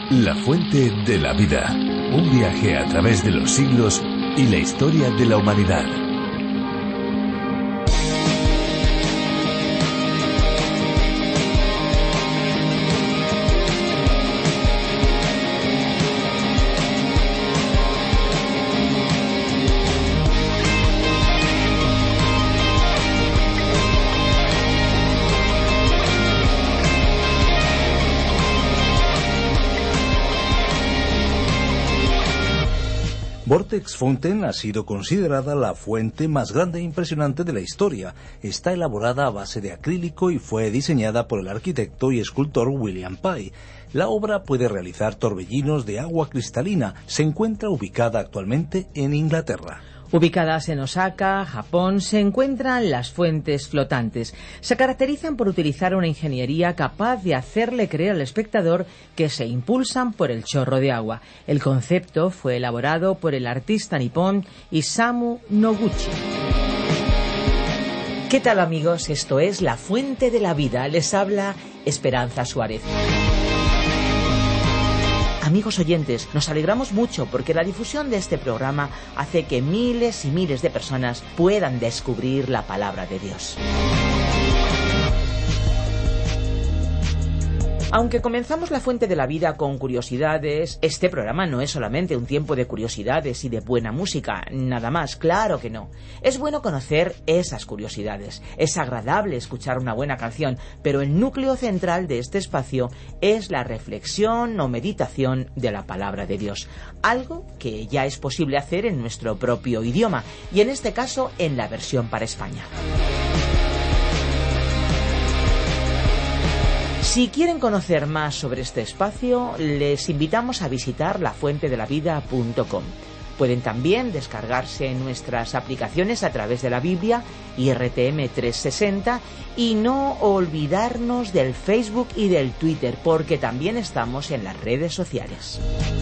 La fuente de la vida. Un viaje a través de los siglos y la historia de la humanidad. Vortex Fountain ha sido considerada la fuente más grande e impresionante de la historia. Está elaborada a base de acrílico y fue diseñada por el arquitecto y escultor William Pye. La obra puede realizar torbellinos de agua cristalina. Se encuentra ubicada actualmente en Inglaterra. Ubicadas en Osaka, Japón, se encuentran las fuentes flotantes. Se caracterizan por utilizar una ingeniería capaz de hacerle creer al espectador que se impulsan por el chorro de agua. El concepto fue elaborado por el artista nipón Isamu Noguchi. ¿Qué tal, amigos? Esto es La Fuente de la Vida. Les habla Esperanza Suárez. Amigos oyentes, nos alegramos mucho porque la difusión de este programa hace que miles y miles de personas puedan descubrir la palabra de Dios. Aunque comenzamos La Fuente de la Vida con curiosidades, este programa no es solamente un tiempo de curiosidades y de buena música, nada más, claro que no. Es bueno conocer esas curiosidades, es agradable escuchar una buena canción, pero el núcleo central de este espacio es la reflexión o meditación de la palabra de Dios, algo que ya es posible hacer en nuestro propio idioma, y en este caso en la versión para España. Si quieren conocer más sobre este espacio, les invitamos a visitar lafuentedelavida.com. Pueden también descargarse nuestras aplicaciones a través de la Biblia y RTM 360 y no olvidarnos del Facebook y del Twitter, porque también estamos en las redes sociales.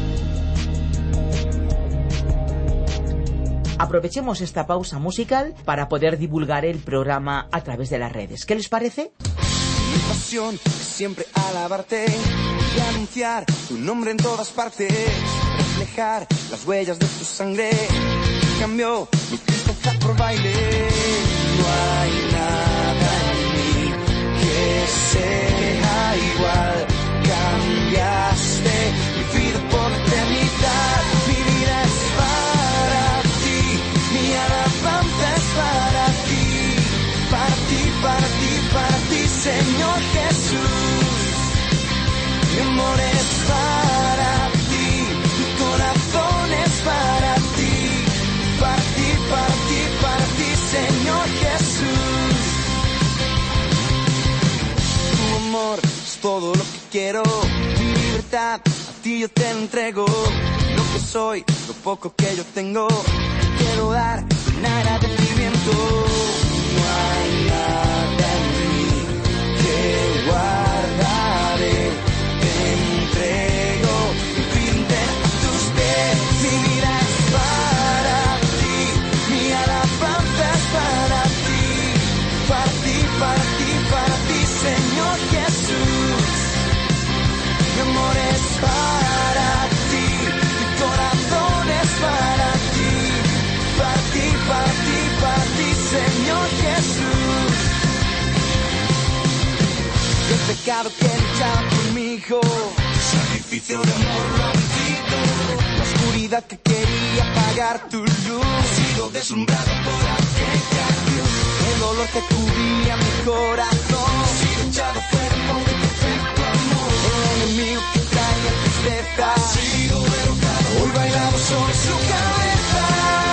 Aprovechemos esta pausa musical para poder divulgar el programa a través de las redes. ¿Qué les parece? Mi pasión es siempre alabarte y anunciar tu nombre en todas partes, reflejar las huellas de tu sangre, cambió mi tristeza por baile. No hay nada en mí que sea igual, cambiaste mi vida por la eternidad. Mi vida es para ti, mi alabanza es para ti, para ti, para ti, para ti, Señor Jesús. Mi amor es para ti, mi corazón es para ti, para ti, para ti, para ti, Señor Jesús. Tu amor es todo lo que quiero, mi libertad a ti yo te lo entrego. Lo que soy, lo poco que yo tengo, quiero dar un agradecimiento. No hay nada en mí que guardaré, te entrego mi vida entera a tus pies. Mi vida es para ti, mi alabanza es para ti, para ti, para ti, para ti, Señor Jesús. Mi amor es para ti, mi corazón es para ti, para ti, para ti, para ti, Señor Jesús. El pecado que luchaba conmigo, sacrificio de amor rompido, la oscuridad que quería apagar tu luz, he sido deslumbrado por aquella cruz. El dolor que cubría mi corazón, he sido echado fuera por tu perfecto amor. El enemigo que traía tristeza, ha sido derrotado, hoy bailamos sobre su cabeza.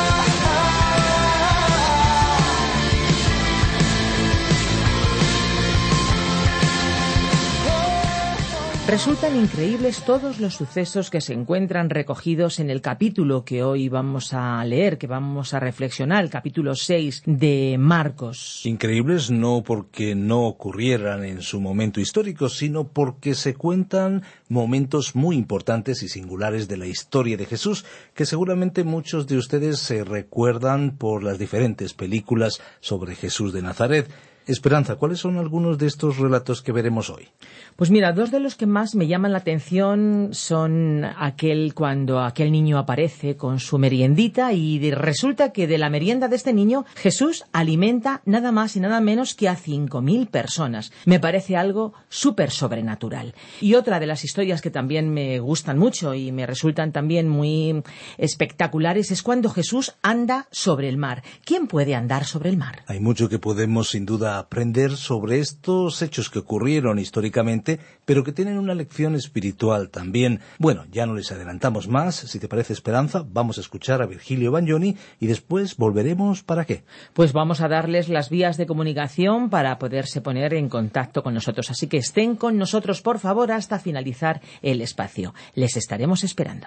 Resultan increíbles todos los sucesos que se encuentran recogidos en el capítulo que hoy vamos a leer, que vamos a reflexionar, el capítulo 6 de Marcos. Increíbles no porque no ocurrieran en su momento histórico, sino porque se cuentan momentos muy importantes y singulares de la historia de Jesús, que seguramente muchos de ustedes se recuerdan por las diferentes películas sobre Jesús de Nazaret. Esperanza, ¿cuáles son algunos de estos relatos que veremos hoy? Pues mira, dos de los que más me llaman la atención son cuando aquel niño aparece con su meriendita y resulta que de la merienda de este niño Jesús alimenta nada más y nada menos que a 5.000 personas. Me parece algo súper sobrenatural. Y otra de las historias que también me gustan mucho y me resultan también muy espectaculares es cuando Jesús anda sobre el mar. ¿Quién puede andar sobre el mar? Hay mucho que podemos sin duda aprender sobre estos hechos que ocurrieron históricamente, pero que tienen una lección espiritual también. Bueno, ya no les adelantamos más. Si te parece, Esperanza, vamos a escuchar a Virgilio Bagnoni y después volveremos. ¿Para qué? Pues vamos a darles las vías de comunicación para poderse poner en contacto con nosotros. Así que estén con nosotros, por favor, hasta finalizar el espacio. Les estaremos esperando.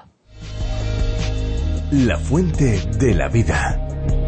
La fuente de la vida.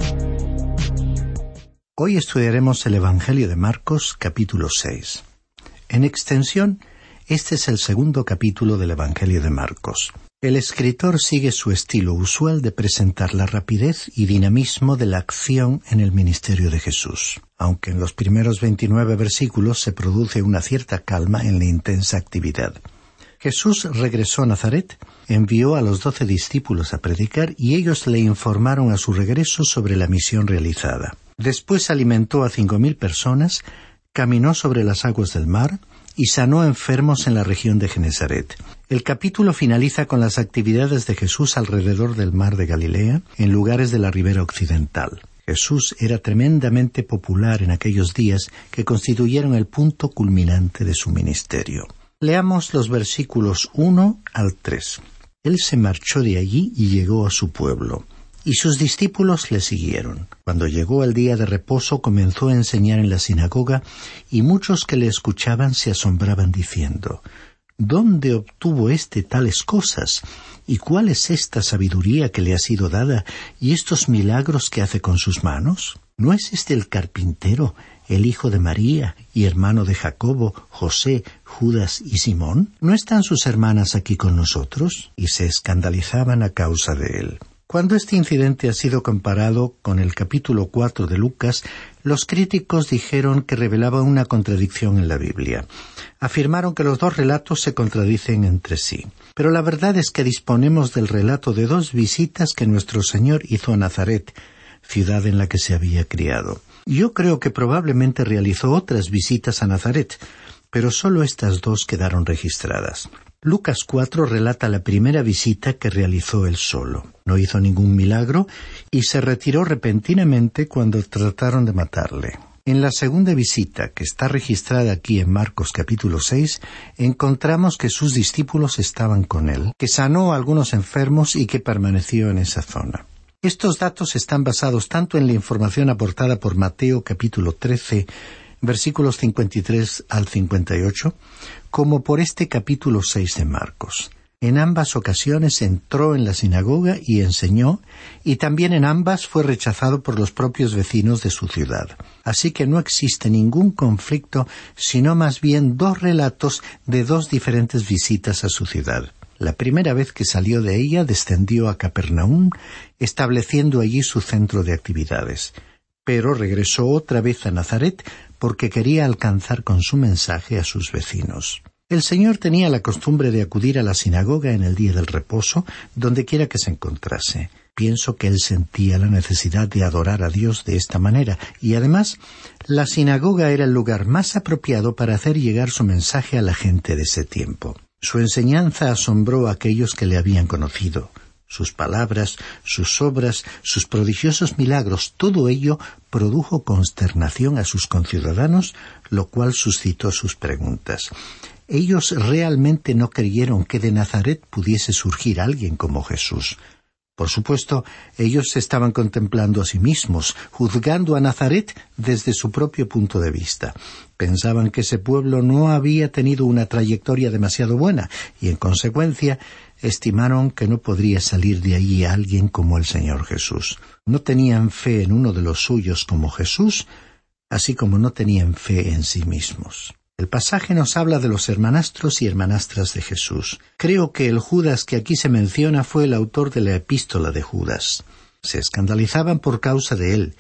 Hoy estudiaremos el Evangelio de Marcos, capítulo 6. En extensión, este es el segundo capítulo del Evangelio de Marcos. El escritor sigue su estilo usual de presentar la rapidez y dinamismo de la acción en el ministerio de Jesús, aunque en los primeros 29 versículos se produce una cierta calma en la intensa actividad. Jesús regresó a Nazaret, envió a los 12 discípulos a predicar y ellos le informaron a su regreso sobre la misión realizada. Después alimentó a 5.000 personas, caminó sobre las aguas del mar y sanó enfermos en la región de Genesaret. El capítulo finaliza con las actividades de Jesús alrededor del mar de Galilea, en lugares de la ribera occidental. Jesús era tremendamente popular en aquellos días que constituyeron el punto culminante de su ministerio. Leamos los versículos 1 al 3. Él se marchó de allí y llegó a su pueblo, y sus discípulos le siguieron. Cuando llegó el día de reposo, comenzó a enseñar en la sinagoga, y muchos que le escuchaban se asombraban diciendo: ¿Dónde obtuvo tales cosas? ¿Y cuál es esta sabiduría que le ha sido dada, y estos milagros que hace con sus manos? ¿No es este el carpintero, el hijo de María, y hermano de Jacobo, José, Judas y Simón? ¿No están sus hermanas aquí con nosotros? Y se escandalizaban a causa de él. Cuando este incidente ha sido comparado con el capítulo 4 de Lucas, los críticos dijeron que revelaba una contradicción en la Biblia. Afirmaron que los dos relatos se contradicen entre sí. Pero la verdad es que disponemos del relato de dos visitas que nuestro Señor hizo a Nazaret, ciudad en la que se había criado. Yo creo que probablemente realizó otras visitas a Nazaret, pero solo estas dos quedaron registradas. Lucas 4 relata la primera visita que realizó él solo. No hizo ningún milagro y se retiró repentinamente cuando trataron de matarle. En la segunda visita, que está registrada aquí en Marcos capítulo 6, encontramos que sus discípulos estaban con él, que sanó a algunos enfermos y que permaneció en esa zona. Estos datos están basados tanto en la información aportada por Mateo capítulo 13, versículos 53 al 58, como por este capítulo 6 de Marcos. En ambas ocasiones entró en la sinagoga y enseñó, y también en ambas fue rechazado por los propios vecinos de su ciudad. Así que no existe ningún conflicto, sino más bien dos relatos de dos diferentes visitas a su ciudad. La primera vez que salió de ella descendió a Capernaum, estableciendo allí su centro de actividades. Pero regresó otra vez a Nazaret porque quería alcanzar con su mensaje a sus vecinos. El Señor tenía la costumbre de acudir a la sinagoga en el día del reposo, donde quiera que se encontrase. Pienso que él sentía la necesidad de adorar a Dios de esta manera, y además, la sinagoga era el lugar más apropiado para hacer llegar su mensaje a la gente de ese tiempo. Su enseñanza asombró a aquellos que le habían conocido. Sus palabras, sus obras, sus prodigiosos milagros, todo ello produjo consternación a sus conciudadanos, lo cual suscitó sus preguntas. Ellos realmente no creyeron que de Nazaret pudiese surgir alguien como Jesús. Por supuesto, ellos se estaban contemplando a sí mismos, juzgando a Nazaret desde su propio punto de vista. Pensaban que ese pueblo no había tenido una trayectoria demasiado buena y, en consecuencia, estimaron que no podría salir de allí alguien como el Señor Jesús. No tenían fe en uno de los suyos como Jesús, así como no tenían fe en sí mismos. El pasaje nos habla de los hermanastros y hermanastras de Jesús. Creo que el Judas que aquí se menciona fue el autor de la epístola de Judas. Se escandalizaban por causa de él,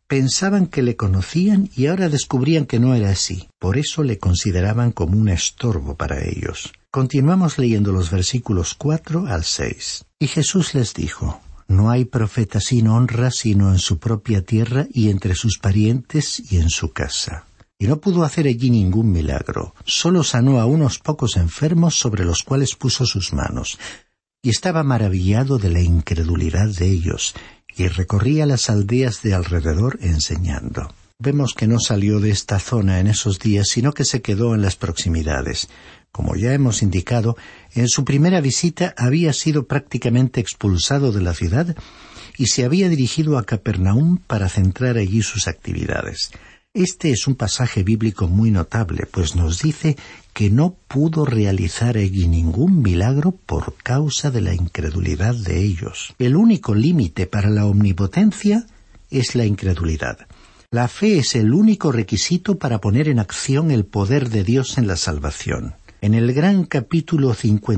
Pensaban que le conocían y ahora descubrían que no era así. Por eso le consideraban como un estorbo para ellos. Continuamos leyendo los versículos 4 al 6. Y Jesús les dijo: no hay profeta sin honra sino en su propia tierra y entre sus parientes y en su casa. Y no pudo hacer allí ningún milagro. Solo sanó a unos pocos enfermos sobre los cuales puso sus manos. Y estaba maravillado de la incredulidad de ellos, y recorría las aldeas de alrededor enseñando. Vemos que no salió de esta zona en esos días, sino que se quedó en las proximidades. Como ya hemos indicado, en su primera visita había sido prácticamente expulsado de la ciudad y se había dirigido a Capernaum para centrar allí sus actividades. Este es un pasaje bíblico muy notable, pues nos dice que no pudo realizar allí ningún milagro por causa de la incredulidad de ellos. El único límite para la omnipotencia es la incredulidad. La fe es el único requisito para poner en acción el poder de Dios en la salvación. En el gran capítulo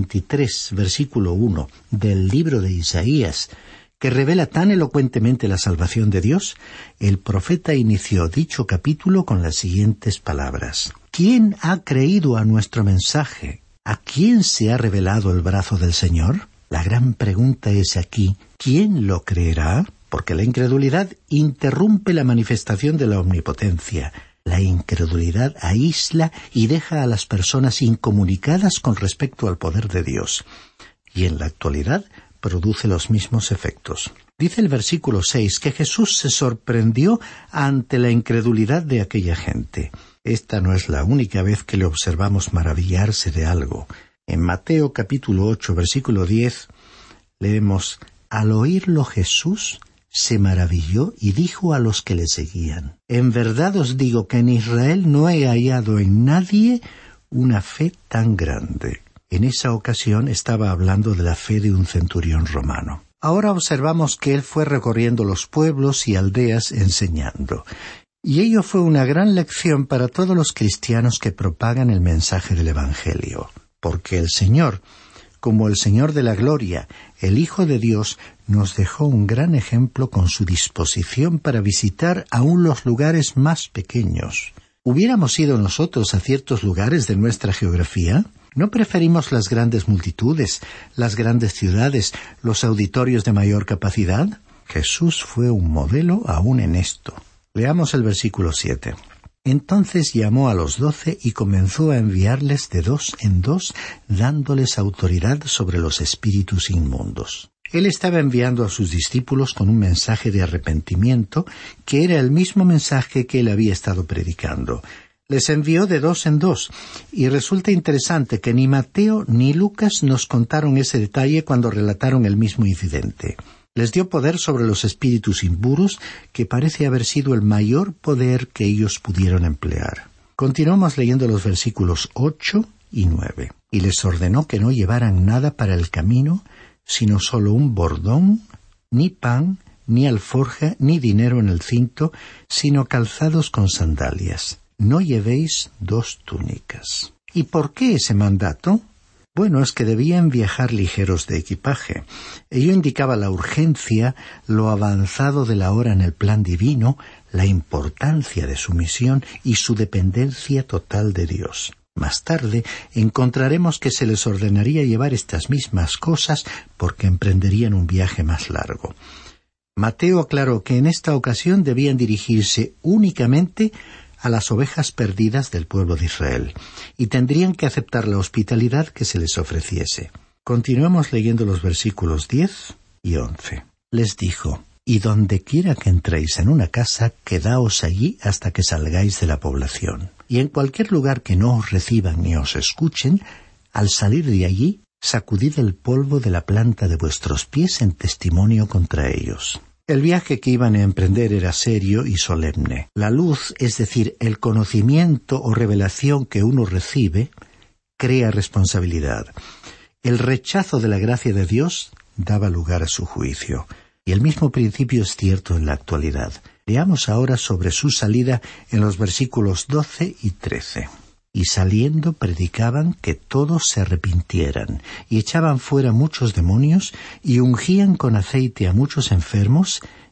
53, versículo 1 del libro de Isaías, que revela tan elocuentemente la salvación de Dios, el profeta inició dicho capítulo con las siguientes palabras: ¿Quién ha creído a nuestro mensaje? ¿A quién se ha revelado el brazo del Señor? La gran pregunta es aquí: ¿quién lo creerá? Porque la incredulidad interrumpe la manifestación de la omnipotencia. La incredulidad aísla y deja a las personas incomunicadas con respecto al poder de Dios. Y en la actualidad produce los mismos efectos. Dice el versículo 6 que Jesús se sorprendió ante la incredulidad de aquella gente. Esta no es la única vez que le observamos maravillarse de algo. En Mateo capítulo 8, versículo 10, leemos: al oírlo Jesús se maravilló y dijo a los que le seguían: en verdad os digo que en Israel no he hallado en nadie una fe tan grande. En esa ocasión estaba hablando de la fe de un centurión romano. Ahora observamos que él fue recorriendo los pueblos y aldeas enseñando. Y ello fue una gran lección para todos los cristianos que propagan el mensaje del Evangelio. Porque el Señor, como el Señor de la gloria, el Hijo de Dios, nos dejó un gran ejemplo con su disposición para visitar aún los lugares más pequeños. ¿Hubiéramos ido nosotros a ciertos lugares de nuestra geografía? ¿No preferimos las grandes multitudes, las grandes ciudades, los auditorios de mayor capacidad? Jesús fue un modelo aún en esto. Leamos el versículo 7. Entonces llamó a los 12 y comenzó a enviarles de 2 en 2, dándoles autoridad sobre los espíritus inmundos. Él estaba enviando a sus discípulos con un mensaje de arrepentimiento, que era el mismo mensaje que él había estado predicando. Les envió de 2 en 2, y resulta interesante que ni Mateo ni Lucas nos contaron ese detalle cuando relataron el mismo incidente. Les dio poder sobre los espíritus impuros, que parece haber sido el mayor poder que ellos pudieron emplear. Continuamos leyendo los versículos 8 y 9. Y les ordenó que no llevaran nada para el camino, sino solo un bordón, ni pan, ni alforja, ni dinero en el cinto, sino calzados con sandalias. No llevéis 2 túnicas. ¿Y por qué ese mandato? Bueno, es que debían viajar ligeros de equipaje. Ello indicaba la urgencia, lo avanzado de la hora en el plan divino, la importancia de su misión y su dependencia total de Dios. Más tarde encontraremos que se les ordenaría llevar estas mismas cosas porque emprenderían un viaje más largo. Mateo aclaró que en esta ocasión debían dirigirse únicamente a las ovejas perdidas del pueblo de Israel, y tendrían que aceptar la hospitalidad que se les ofreciese. Continuemos leyendo los versículos 10 y 11. Les dijo: y donde quiera que entréis en una casa, quedaos allí hasta que salgáis de la población. Y en cualquier lugar que no os reciban ni os escuchen, al salir de allí, sacudid el polvo de la planta de vuestros pies en testimonio contra ellos. El viaje que iban a emprender era serio y solemne. La luz, es decir, el conocimiento o revelación que uno recibe, crea responsabilidad. El rechazo de la gracia de Dios daba lugar a su juicio. Y el mismo principio es cierto en la actualidad. Leamos ahora sobre su salida en los versículos 12 y 13. Y saliendo predicaban que todos se arrepintieran, y echaban fuera muchos demonios, y ungían con aceite a muchos enfermos,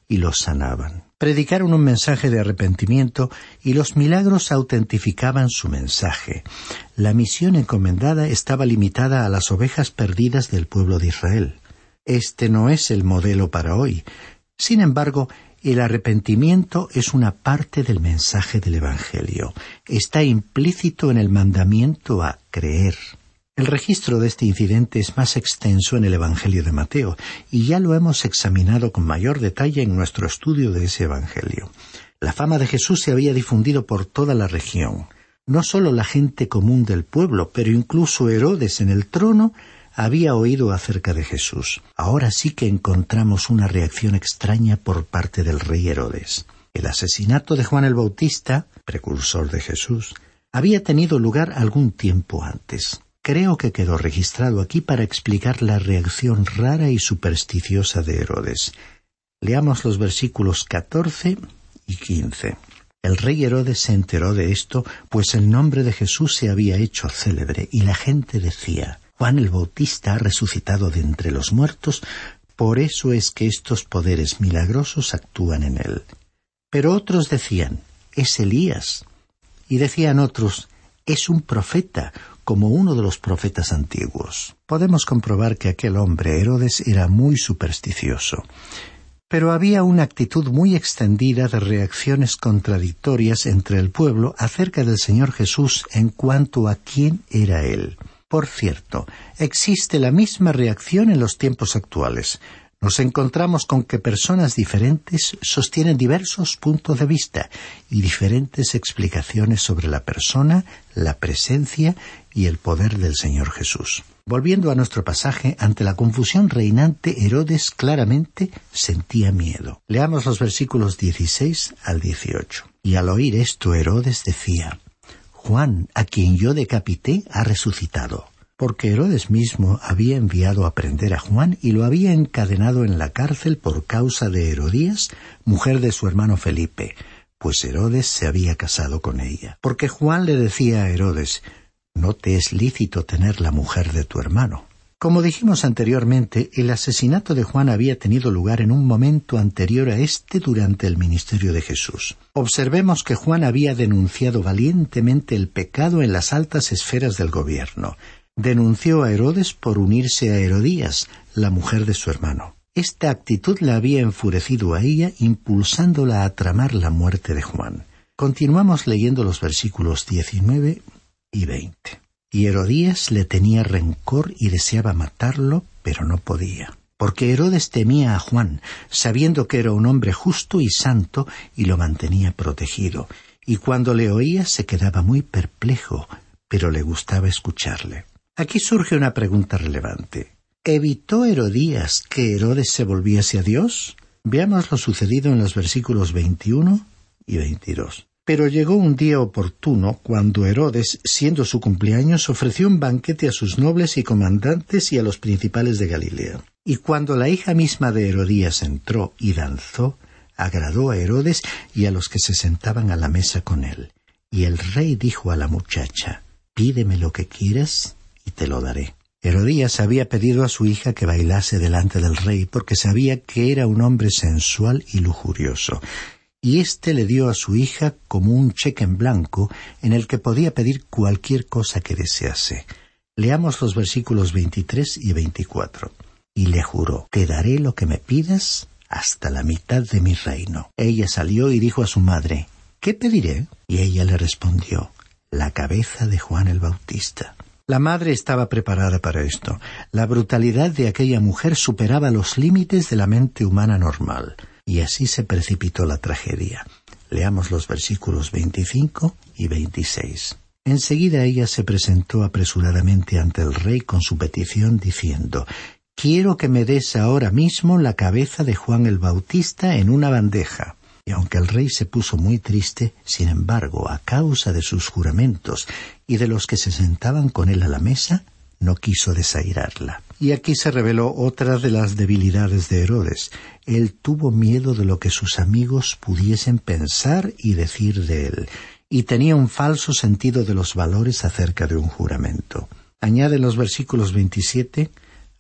y los sanaban. Predicaron un mensaje de arrepentimiento y los milagros autentificaban su mensaje. La misión encomendada estaba limitada a las ovejas perdidas del pueblo de Israel. Este no es el modelo para hoy. Sin embargo, el arrepentimiento es una parte del mensaje del Evangelio. Está implícito en el mandamiento a creer. El registro de este incidente es más extenso en el Evangelio de Mateo, y ya lo hemos examinado con mayor detalle en nuestro estudio de ese Evangelio. La fama de Jesús se había difundido por toda la región. No solo la gente común del pueblo, pero incluso Herodes en el trono había oído acerca de Jesús. Ahora sí que encontramos una reacción extraña por parte del rey Herodes. El asesinato de Juan el Bautista, precursor de Jesús, había tenido lugar algún tiempo antes. Creo que quedó registrado aquí para explicar la reacción rara y supersticiosa de Herodes. Leamos los versículos 14 y 15. El rey Herodes se enteró de esto, pues el nombre de Jesús se había hecho célebre, y la gente decía: Juan el Bautista ha resucitado de entre los muertos, por eso es que estos poderes milagrosos actúan en él. Pero otros decían: es Elías. Y decían otros: es un profeta, como uno de los profetas antiguos. Podemos comprobar que aquel hombre, Herodes, era muy supersticioso. Pero había una actitud muy extendida de reacciones contradictorias entre el pueblo acerca del Señor Jesús en cuanto a quién era Él. Por cierto, existe la misma reacción en los tiempos actuales. Nos encontramos con que personas diferentes sostienen diversos puntos de vista y diferentes explicaciones sobre la persona, la presencia y el poder del Señor Jesús. Volviendo a nuestro pasaje, ante la confusión reinante, Herodes claramente sentía miedo. Leamos los versículos 16 al 18. Y al oír esto, Herodes decía: Juan, a quien yo decapité, ha resucitado. Porque Herodes mismo había enviado a prender a Juan y lo había encadenado en la cárcel por causa de Herodías, mujer de su hermano Felipe, pues Herodes se había casado con ella. Porque Juan le decía a Herodes: no te es lícito tener la mujer de tu hermano. Como dijimos anteriormente, el asesinato de Juan había tenido lugar en un momento anterior a este durante el ministerio de Jesús. Observemos que Juan había denunciado valientemente el pecado en las altas esferas del gobierno. Denunció a Herodes por unirse a Herodías, la mujer de su hermano. Esta actitud la había enfurecido a ella, impulsándola a tramar la muerte de Juan. Continuamos leyendo los versículos 19 y 20. Y Herodías le tenía rencor y deseaba matarlo, pero no podía. Porque Herodes temía a Juan, sabiendo que era un hombre justo y santo, y lo mantenía protegido. Y cuando le oía se quedaba muy perplejo, pero le gustaba escucharle. Aquí surge una pregunta relevante. ¿Evitó Herodías que Herodes se volviese a Dios? Veamos lo sucedido en los versículos 21 y 22. Pero llegó un día oportuno cuando Herodes, siendo su cumpleaños, ofreció un banquete a sus nobles y comandantes y a los principales de Galilea. Y cuando la hija misma de Herodías entró y danzó, agradó a Herodes y a los que se sentaban a la mesa con él. Y el rey dijo a la muchacha: pídeme lo que quieras y te lo daré. Herodías había pedido a su hija que bailase delante del rey porque sabía que era un hombre sensual y lujurioso. Y éste le dio a su hija como un cheque en blanco en el que podía pedir cualquier cosa que desease. Leamos los versículos 23 y 24. Y le juró: te daré lo que me pidas hasta la mitad de mi reino. Ella salió y dijo a su madre: ¿qué pediré? Y ella le respondió: la cabeza de Juan el Bautista. La madre estaba preparada para esto. La brutalidad de aquella mujer superaba los límites de la mente humana normal. Y así se precipitó la tragedia. Leamos los versículos 25 y 26. Enseguida ella se presentó apresuradamente ante el rey con su petición diciendo: quiero que me des ahora mismo la cabeza de Juan el Bautista en una bandeja. Y aunque el rey se puso muy triste, sin embargo, a causa de sus juramentos y de los que se sentaban con él a la mesa, no quiso desairarla. Y aquí se reveló otra de las debilidades de Herodes. Él tuvo miedo de lo que sus amigos pudiesen pensar y decir de él, y tenía un falso sentido de los valores acerca de un juramento. Añade en los versículos 27,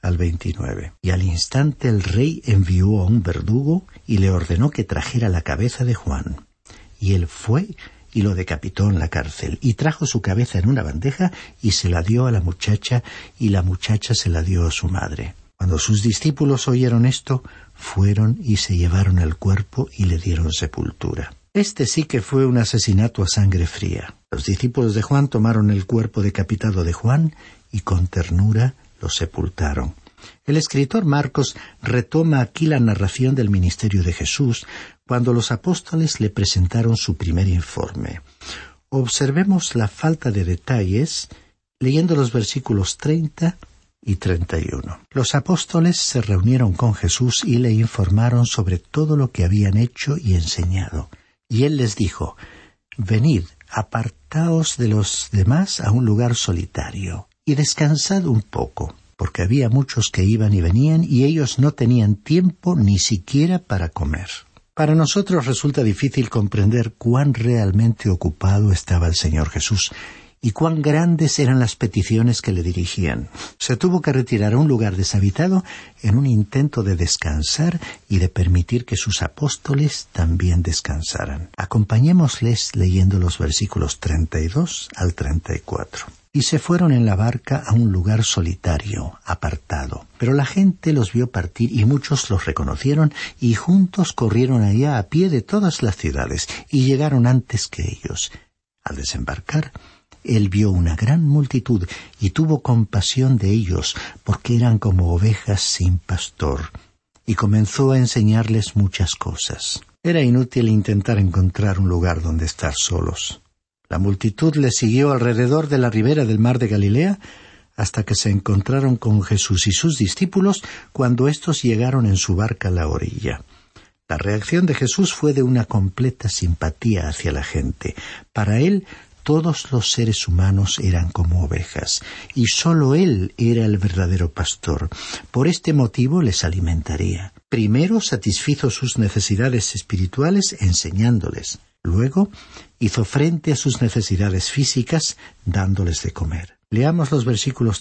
al 29. Y al instante el rey envió a un verdugo y le ordenó que trajera la cabeza de Juan. Y él fue y lo decapitó en la cárcel, y trajo su cabeza en una bandeja y se la dio a la muchacha, y la muchacha se la dio a su madre. Cuando sus discípulos oyeron esto, fueron y se llevaron el cuerpo y le dieron sepultura. Este sí que fue un asesinato a sangre fría. Los discípulos de Juan tomaron el cuerpo decapitado de Juan y con ternura lo sepultaron. El escritor Marcos retoma aquí la narración del ministerio de Jesús cuando los apóstoles le presentaron su primer informe. Observemos la falta de detalles leyendo los versículos 30 y 31. Los apóstoles se reunieron con Jesús y le informaron sobre todo lo que habían hecho y enseñado. Y él les dijo: «Venid, apartaos de los demás a un lugar solitario y descansad un poco». Porque había muchos que iban y venían y ellos no tenían tiempo ni siquiera para comer. Para nosotros resulta difícil comprender cuán realmente ocupado estaba el Señor Jesús y cuán grandes eran las peticiones que le dirigían. Se tuvo que retirar a un lugar deshabitado en un intento de descansar y de permitir que sus apóstoles también descansaran. Acompañémosles leyendo los versículos 32 al 34. Y se fueron en la barca a un lugar solitario, apartado. Pero la gente los vio partir y muchos los reconocieron y juntos corrieron allá a pie de todas las ciudades y llegaron antes que ellos. Al desembarcar, él vio una gran multitud y tuvo compasión de ellos porque eran como ovejas sin pastor y comenzó a enseñarles muchas cosas. Era inútil intentar encontrar un lugar donde estar solos. La multitud le siguió alrededor de la ribera del mar de Galilea hasta que se encontraron con Jesús y sus discípulos cuando éstos llegaron en su barca a la orilla. La reacción de Jesús fue de una completa simpatía hacia la gente. Para él, todos los seres humanos eran como ovejas, y solo él era el verdadero pastor. Por este motivo les alimentaría. Primero satisfizo sus necesidades espirituales enseñándoles. Luego hizo frente a sus necesidades físicas dándoles de comer. Leamos los versículos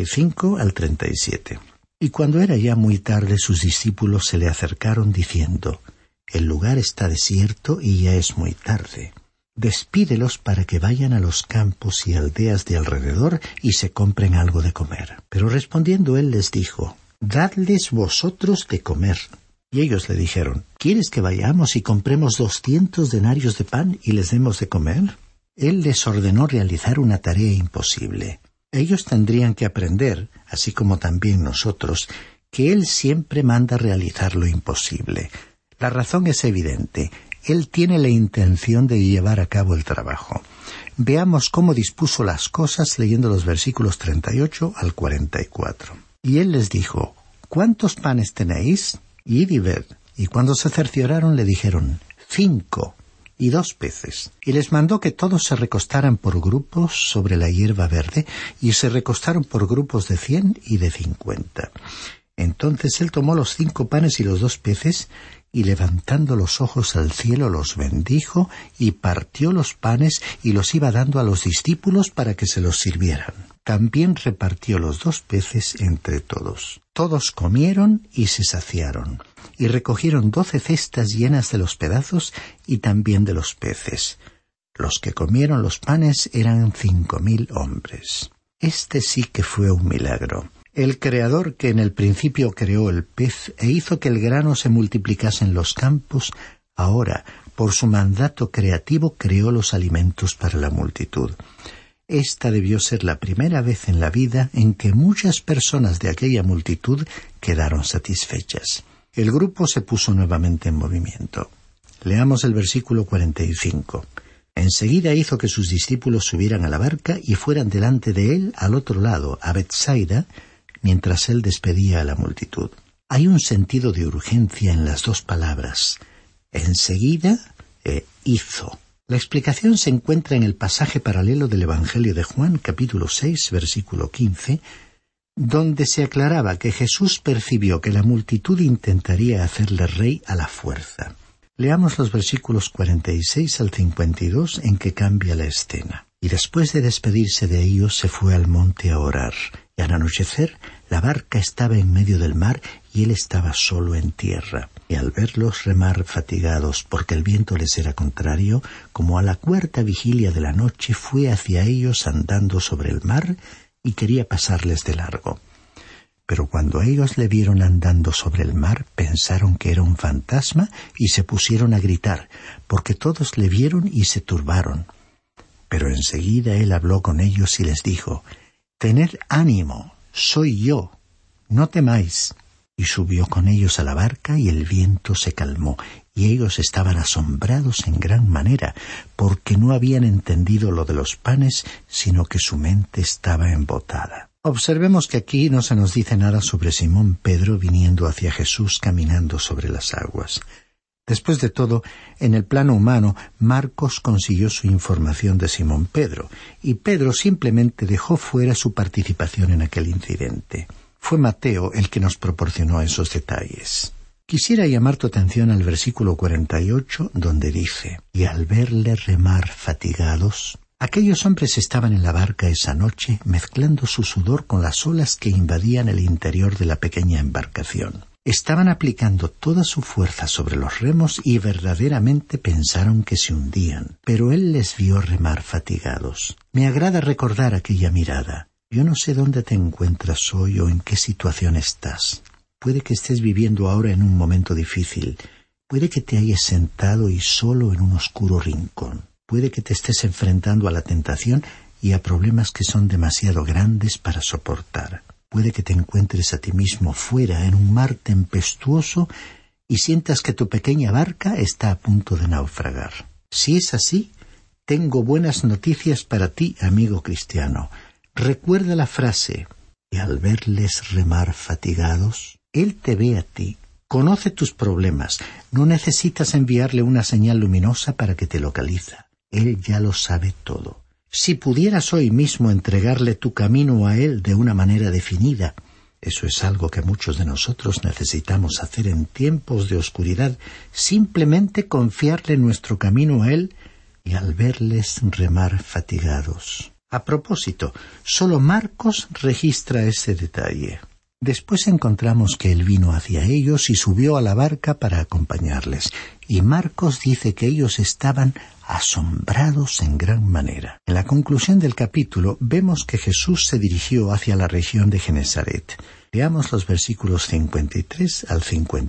35 al 37. Y cuando era ya muy tarde, sus discípulos se le acercaron diciendo: «El lugar está desierto y ya es muy tarde. Despídelos para que vayan a los campos y aldeas de alrededor y se compren algo de comer». Pero respondiendo él les dijo: «Dadles vosotros de comer». Y ellos le dijeron: «¿Quieres que vayamos y compremos 200 denarios de pan y les demos de comer?» Él les ordenó realizar una tarea imposible. Ellos tendrían que aprender, así como también nosotros, que Él siempre manda realizar lo imposible. La razón es evidente. Él tiene la intención de llevar a cabo el trabajo. Veamos cómo dispuso las cosas leyendo los versículos 38 al 44. Y Él les dijo: «¿Cuántos panes tenéis? Id y ved». Y cuando se cercioraron le dijeron: 5 y 2 peces. Y les mandó que todos se recostaran por grupos sobre la hierba verde, y se recostaron por grupos de 100 y de 50. Entonces él tomó los 5 panes y los 2 peces, y levantando los ojos al cielo los bendijo, y partió los panes y los iba dando a los discípulos para que se los sirvieran. También repartió los 2 peces entre todos. Todos comieron y se saciaron, y recogieron 12 cestas llenas de los pedazos y también de los peces. Los que comieron los panes eran 5,000 hombres. Este sí que fue un milagro. El Creador que en el principio creó el pez e hizo que el grano se multiplicase en los campos, ahora, por su mandato creativo, creó los alimentos para la multitud. Esta debió ser la primera vez en la vida en que muchas personas de aquella multitud quedaron satisfechas. El grupo se puso nuevamente en movimiento. Leamos el versículo 45. Enseguida hizo que sus discípulos subieran a la barca y fueran delante de él al otro lado, a Betsaida, mientras él despedía a la multitud. Hay un sentido de urgencia en las dos palabras, enseguida e hizo. La explicación se encuentra en el pasaje paralelo del Evangelio de Juan, capítulo 6, versículo 15, donde se aclaraba que Jesús percibió que la multitud intentaría hacerle rey a la fuerza. Leamos los versículos 46 al 52 en que cambia la escena. Y después de despedirse de ellos se fue al monte a orar, y al anochecer La barca estaba en medio del mar y él estaba solo en tierra. Y al verlos remar fatigados porque el viento les era contrario, como a la cuarta vigilia de la noche, fue hacia ellos andando sobre el mar y quería pasarles de largo. Pero cuando ellos le vieron andando sobre el mar, pensaron que era un fantasma y se pusieron a gritar, porque todos le vieron y se turbaron. Pero enseguida él habló con ellos y les dijo: «Tened ánimo, soy yo, no temáis». Y subió con ellos a la barca y el viento se calmó, y ellos estaban asombrados en gran manera, porque no habían entendido lo de los panes, sino que su mente estaba embotada. Observemos que aquí no se nos dice nada sobre Simón Pedro viniendo hacia Jesús caminando sobre las aguas. Después de todo, en el plano humano, Marcos consiguió su información de Simón Pedro, y Pedro simplemente dejó fuera su participación en aquel incidente. Fue Mateo el que nos proporcionó esos detalles. Quisiera llamar tu atención al versículo 48, donde dice: «Y al verle remar fatigados». Aquellos hombres estaban en la barca esa noche, mezclando su sudor con las olas que invadían el interior de la pequeña embarcación. Estaban aplicando toda su fuerza sobre los remos y verdaderamente pensaron que se hundían. Pero él les vio remar fatigados. Me agrada recordar aquella mirada. Yo no sé dónde te encuentras hoy o en qué situación estás. Puede que estés viviendo ahora en un momento difícil. Puede que te hayas sentado y solo en un oscuro rincón. Puede que te estés enfrentando a la tentación y a problemas que son demasiado grandes para soportar. Puede que te encuentres a ti mismo fuera en un mar tempestuoso y sientas que tu pequeña barca está a punto de naufragar. Si es así, tengo buenas noticias para ti, amigo cristiano. Recuerda la frase: «Y al verles remar fatigados», Él te ve a ti. Conoce tus problemas. No necesitas enviarle una señal luminosa para que te localice. Él ya lo sabe todo. Si pudieras hoy mismo entregarle tu camino a Él de una manera definida, eso es algo que muchos de nosotros necesitamos hacer en tiempos de oscuridad, simplemente confiarle nuestro camino a Él y al verles remar fatigados. A propósito, solo Marcos registra ese detalle. Después encontramos que él vino hacia ellos y subió a la barca para acompañarles, y Marcos dice que ellos estaban asombrados en gran manera. En la conclusión del capítulo vemos que Jesús se dirigió hacia la región de Genesaret. Leamos los versículos 53 al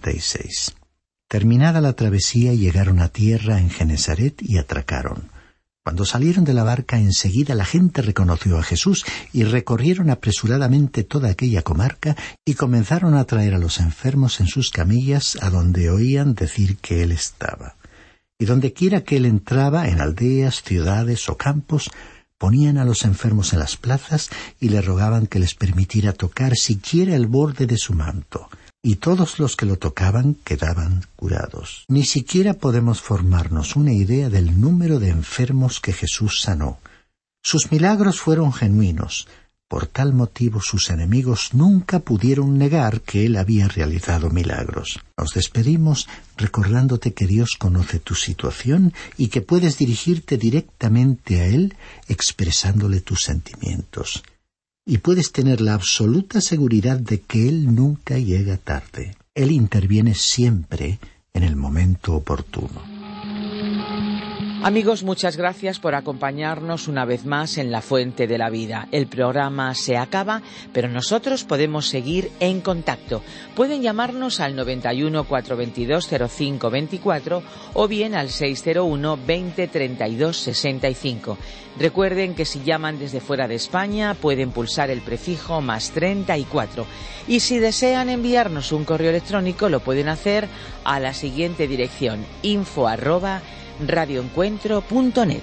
56. Terminada la travesía, llegaron a tierra en Genesaret y atracaron. Cuando salieron de la barca, enseguida la gente reconoció a Jesús y recorrieron apresuradamente toda aquella comarca y comenzaron a traer a los enfermos en sus camillas a donde oían decir que él estaba. Y dondequiera que él entraba, en aldeas, ciudades o campos, ponían a los enfermos en las plazas y le rogaban que les permitiera tocar siquiera el borde de su manto. Y todos los que lo tocaban quedaban curados. Ni siquiera podemos formarnos una idea del número de enfermos que Jesús sanó. Sus milagros fueron genuinos. Por tal motivo sus enemigos nunca pudieron negar que él había realizado milagros. Nos despedimos recordándote que Dios conoce tu situación y que puedes dirigirte directamente a Él expresándole tus sentimientos. Y puedes tener la absoluta seguridad de que Él nunca llega tarde. Él interviene siempre en el momento oportuno. Amigos, muchas gracias por acompañarnos una vez más en La Fuente de la Vida. El programa se acaba, pero nosotros podemos seguir en contacto. Pueden llamarnos al 91 422 0524 o bien al 601 20 32 65. Recuerden que si llaman desde fuera de España pueden pulsar el prefijo +34. Y si desean enviarnos un correo electrónico lo pueden hacer a la siguiente dirección: info@radioencuentro.net.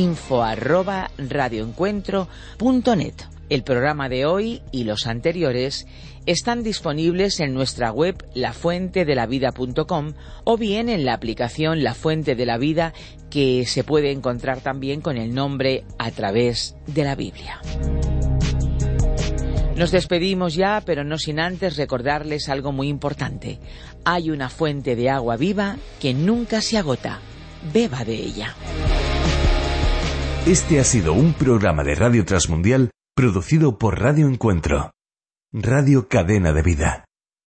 info@radioencuentro.net. El programa de hoy y los anteriores están disponibles en nuestra web lafuentedelavida.com o bien en la aplicación La Fuente de la Vida, que se puede encontrar también con el nombre A Través de la Biblia. Nos despedimos ya, pero no sin antes recordarles algo muy importante. Hay una fuente de agua viva que nunca se agota. Beba de ella. Este ha sido un programa de Radio Transmundial producido por Radio Encuentro. Radio Cadena de Vida.